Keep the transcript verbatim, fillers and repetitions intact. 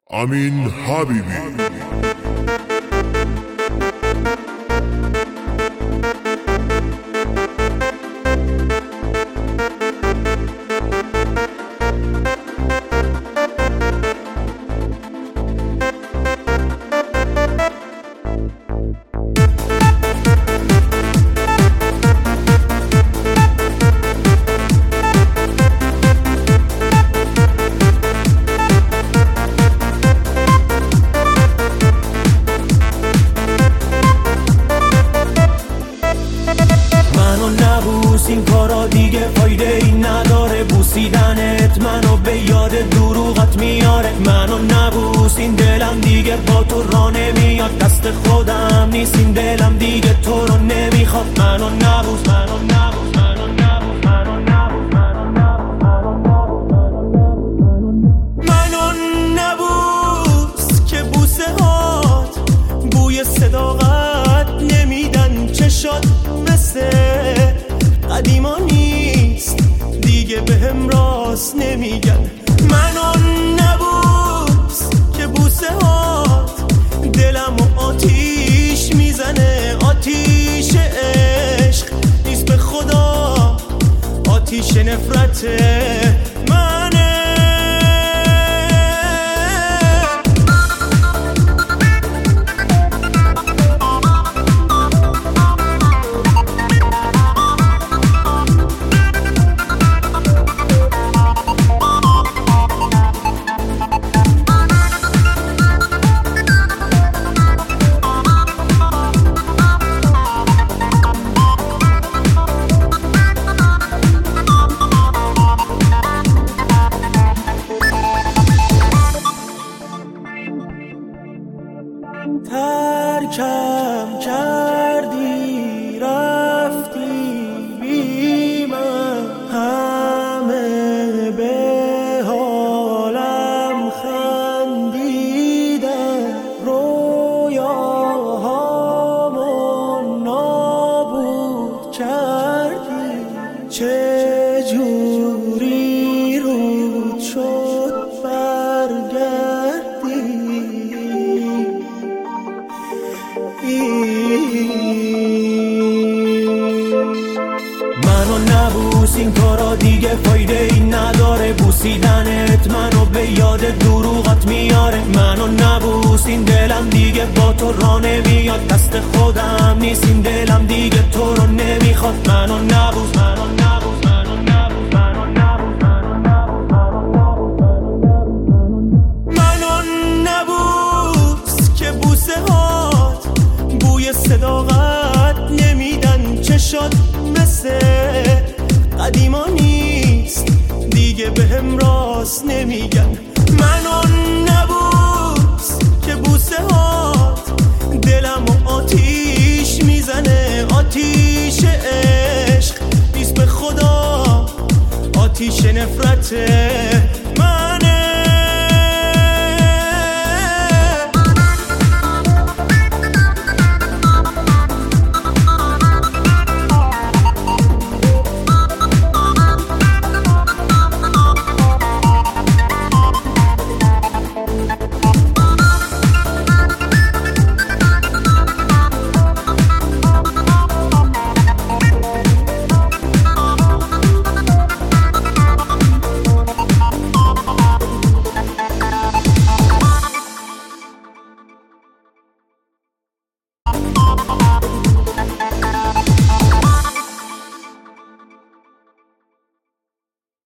امین حبیبی. این کارا دیگه فایده ای نداره، بوسیدنت منو به یاد دروغت میاره. منو نبوس، این دلم دیگه با تو راه نمیاد، دست خودم نیست این دلم دیگه تو رو نمیخواد. منو نبوس، منو نبوس، منو نبوس، منو نبوس، منو نبوس که بوسه هات بوی صداقت نمیدن، چشات مثل قدیما نیست دیگه بهم راست نمیگن. منو نبوس که بوسه هات دلمو آتیش میزنه، آتیش عشق نیست به خدا، آتیش نفرته منه. ترکم کردی رفتی بی من، همه به حالم خندیدن، رویاهامو نابود کردی. چه جوری رود شد برگردی، منو نبوس، این کارا دیگه فایده ای نداره، بوسیدنت منو به یاد دروغت میاره. منو نبوس، این دلم دیگه با تو راه نمیاد، دست خودم نیست این دلم دیگه تو رو نمیخواد. منو نبوس، منو نبوس، منو نبوس، منو نبوس، منو نبوس که بوسه هات بوی صداقت نمیدن، چشات مثل قدیما نیست دیگه بهم راست نمیگن.